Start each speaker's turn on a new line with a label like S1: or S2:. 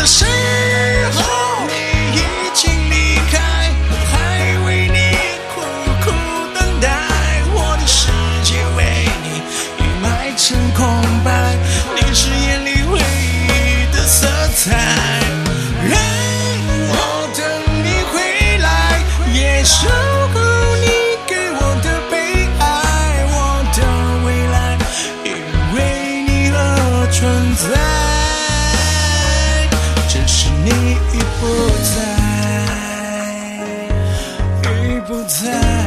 S1: 的时候，你已经离开，我还为你苦苦等待，我的世界为你已埋成空白，你是眼里唯一的色彩，让我等你回来，也守候你给我的悲哀，我的未来因为你而存在，只是你已不在，已不在。